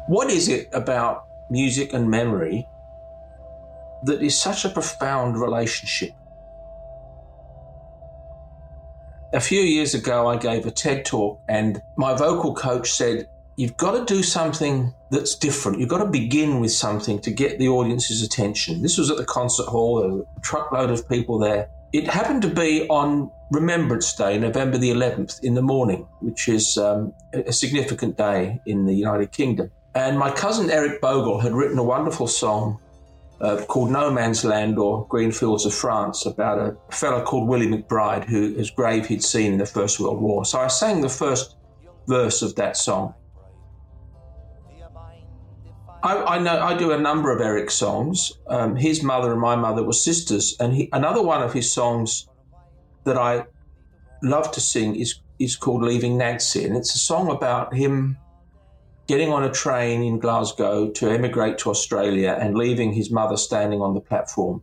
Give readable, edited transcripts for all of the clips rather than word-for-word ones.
What is it about music and memory that is such a profound relationship? A few years ago, I gave a TED talk and my vocal coach said, you've got to do something that's different. You've got to begin with something to get the audience's attention. This was at the concert hall. There was a truckload of people there. It happened to be on Remembrance Day, November the 11th, in the morning, which is a significant day in the United Kingdom. And my cousin Eric Bogle had written a wonderful song called No Man's Land or Green Fields of France about a fellow called Willie McBride whose grave he'd seen in the First World War. So I sang the first verse of that song. I do a number of Eric's songs. His mother and my mother were sisters, and another one of his songs that I love to sing is called Leaving Nancy, and it's a song about him getting on a train in Glasgow to emigrate to Australia and leaving his mother standing on the platform.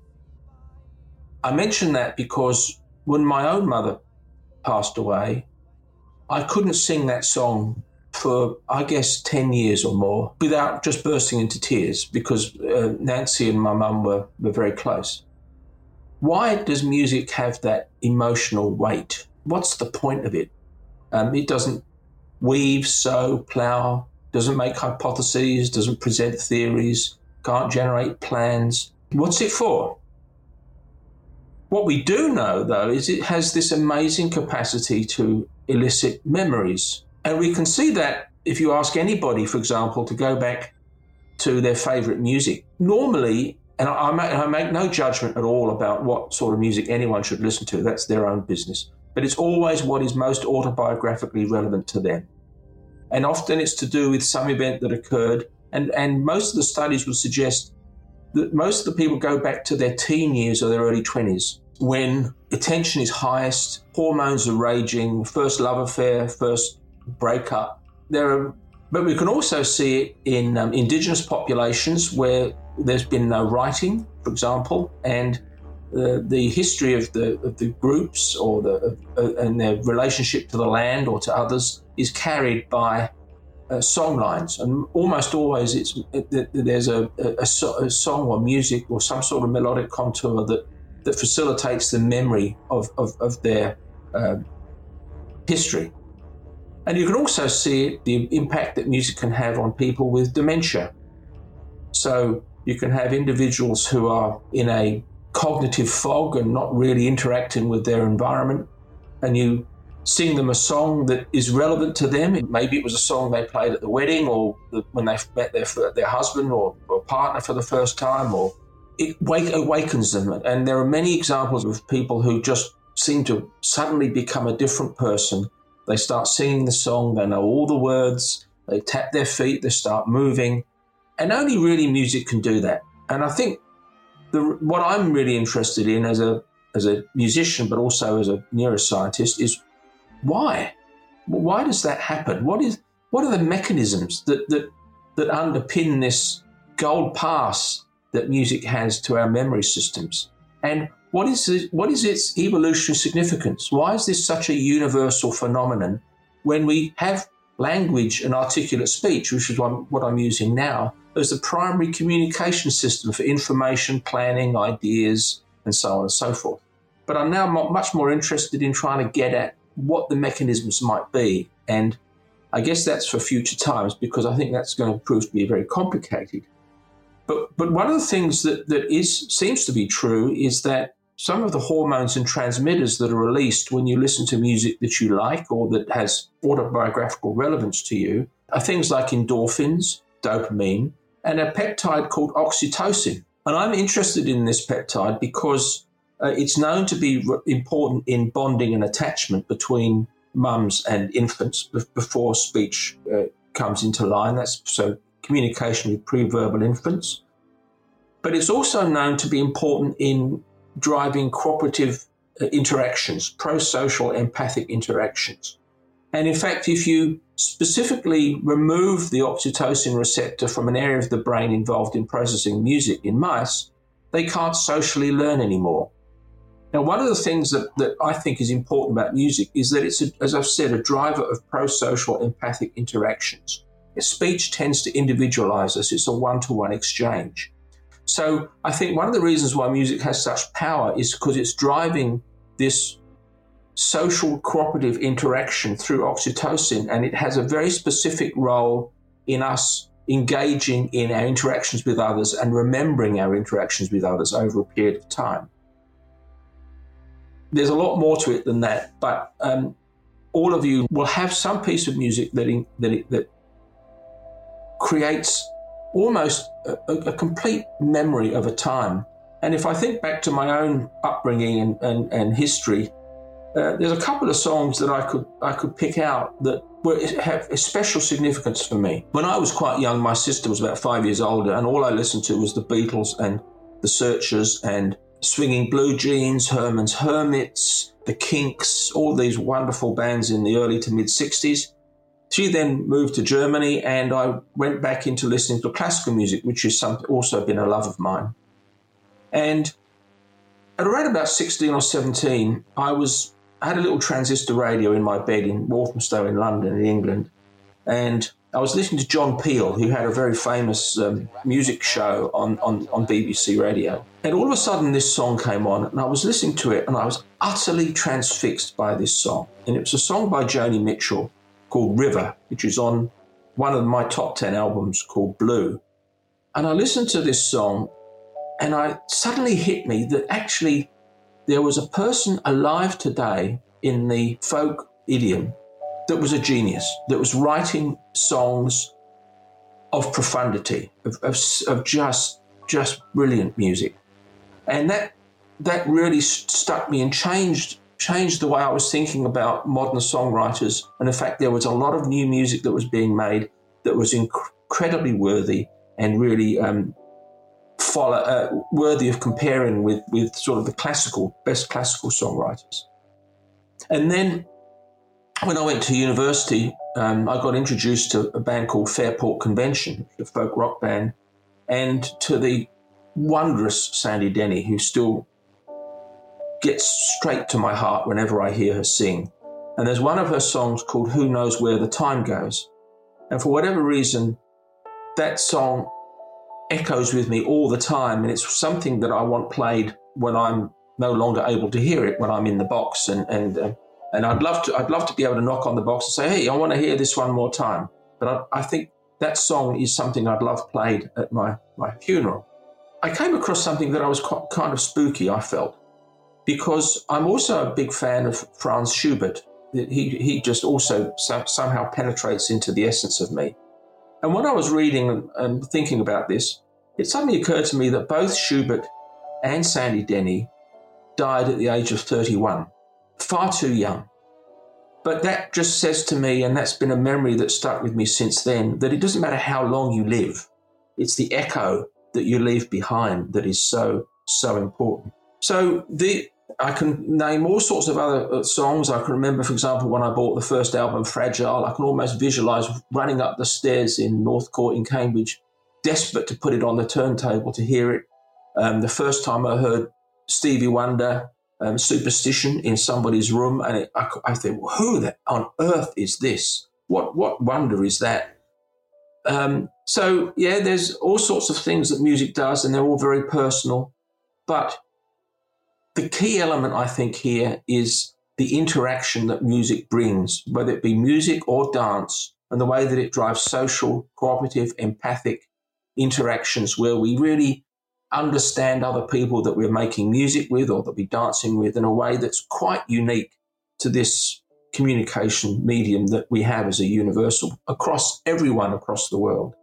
I mention that because when my own mother passed away, I couldn't sing that song for, I guess, 10 years or more without just bursting into tears because Nancy and my mum were very close. Why does music have that emotional weight? What's the point of it? It doesn't weave, sew, plough, doesn't make hypotheses, doesn't present theories, can't generate plans. What's it for? What we do know, though, is it has this amazing capacity to elicit memories. And we can see that if you ask anybody, for example, to go back to their favourite music. Normally, and I make no judgment at all about what sort of music anyone should listen to, that's their own business, but it's always what is most autobiographically relevant to them. And often it's to do with some event that occurred, and most of the studies would suggest that most of the people go back to their teen years or their early 20s, when attention is highest, hormones are raging, first love affair, first breakup. But we can also see it in indigenous populations where there's been no writing, for example, and the history of the groups or and their relationship to the land or to others is carried by song lines, and almost always there's a song or music or some sort of melodic contour that facilitates the memory of their history. And you can also see the impact that music can have on people with dementia. So you can have individuals who are in a cognitive fog and not really interacting with their environment, and you sing them a song that is relevant to them. Maybe it was a song they played at the wedding or when they met their husband or partner for the first time, or it awakens them. And there are many examples of people who just seem to suddenly become a different person. They start singing the song, they know all the words, they tap their feet, they start moving, and only really music can do that. And I think what I'm really interested in as a musician, but also as a neuroscientist, is why? Why does that happen? What are the mechanisms that underpin this gold pass that music has to our memory systems? And what is its evolutionary significance? Why is this such a universal phenomenon when we have language and articulate speech, which is what I'm using now, as the primary communication system for information, planning, ideas, and so on and so forth? But I'm now much more interested in trying to get at what the mechanisms might be. And I guess that's for future times, because I think that's going to prove to be very complicated. But one of the things that seems to be true is that some of the hormones and transmitters that are released when you listen to music that you like or that has autobiographical relevance to you are things like endorphins, dopamine, and a peptide called oxytocin. And I'm interested in this peptide because it's known to be important in bonding and attachment between mums and infants before speech comes into line. That's so communication with pre-verbal infants. But it's also known to be important in driving cooperative interactions, pro-social empathic interactions. And in fact, if you specifically remove the oxytocin receptor from an area of the brain involved in processing music in mice, they can't socially learn anymore. Now, one of the things that I think is important about music is that it's, as I've said, a driver of pro-social empathic interactions. Speech tends to individualize us. It's a one-to-one exchange. So I think one of the reasons why music has such power is because it's driving this social cooperative interaction through oxytocin, and it has a very specific role in us engaging in our interactions with others and remembering our interactions with others over a period of time. There's a lot more to it than that, but all of you will have some piece of music that creates almost a complete memory of a time. And if I think back to my own upbringing and history, there's a couple of songs that I could pick out that have a special significance for me. When I was quite young, my sister was about 5 years older, and all I listened to was the Beatles and the Searchers and Swinging Blue Jeans, Herman's Hermits, the Kinks, all these wonderful bands in the early to mid-60s. She then moved to Germany, and I went back into listening to classical music, which has also been a love of mine. And at around about 16 or 17, I had a little transistor radio in my bed in Walthamstow in London, in England, and I was listening to John Peel, who had a very famous music show on BBC Radio. And all of a sudden this song came on, and I was listening to it, and I was utterly transfixed by this song. And it was a song by Joni Mitchell called River, which is on one of my top 10 albums called Blue. And I listened to this song, and it suddenly hit me that actually there was a person alive today in the folk idiom that was a genius, that was writing songs of profundity, of just brilliant music. And that really stuck me and changed the way I was thinking about modern songwriters. And in fact, there was a lot of new music that was being made that was incredibly worthy and really worthy of comparing with sort of the best classical songwriters. And then when I went to university, I got introduced to a band called Fairport Convention, a folk rock band, and to the wondrous Sandy Denny, who still gets straight to my heart whenever I hear her sing. And there's one of her songs called Who Knows Where the Time Goes. And for whatever reason, that song echoes with me all the time, and it's something that I want played when I'm no longer able to hear it, when I'm in the box, and I'd love to be able to knock on the box and say, hey, I want to hear this one more time. But I think that song is something I'd love played at my funeral. I came across something that I was kind of spooky, I felt, because I'm also a big fan of Franz Schubert. He just also somehow penetrates into the essence of me. And when I was reading and thinking about this, it suddenly occurred to me that both Schubert and Sandy Denny died at the age of 31, far too young. But that just says to me, and that's been a memory that stuck with me since then, that it doesn't matter how long you live. It's the echo that you leave behind that is so important. So I can name all sorts of other songs. I can remember, for example, when I bought the first album, Fragile, I can almost visualise running up the stairs in North Court in Cambridge, desperate to put it on the turntable to hear it. The first time I heard Stevie Wonder, Superstition in somebody's room, and I think, well, who on earth is this? What wonder is that? So, yeah, there's all sorts of things that music does, and they're all very personal. But the key element, I think, here is the interaction that music brings, whether it be music or dance, and the way that it drives social, cooperative, empathic interactions where we really understand other people that we're making music with or that we're dancing with in a way that's quite unique to this communication medium that we have as a universal across everyone across the world.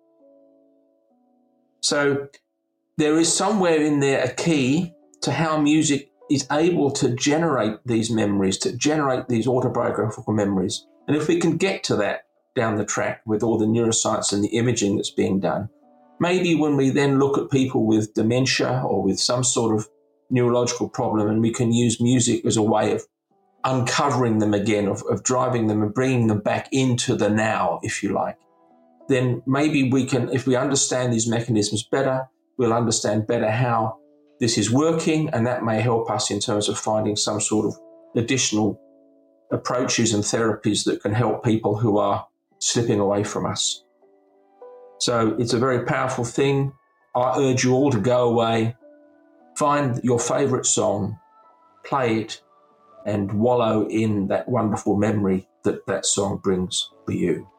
So there is somewhere in there a key to how music is able to generate these memories, to generate these autobiographical memories. And if we can get to that down the track with all the neuroscience and the imaging that's being done, maybe when we then look at people with dementia or with some sort of neurological problem, and we can use music as a way of uncovering them again, of driving them and bringing them back into the now, if you like, then maybe we can, if we understand these mechanisms better, we'll understand better how this is working, and that may help us in terms of finding some sort of additional approaches and therapies that can help people who are slipping away from us. So it's a very powerful thing. I urge you all to go away, find your favourite song, play it, and wallow in that wonderful memory that that song brings for you.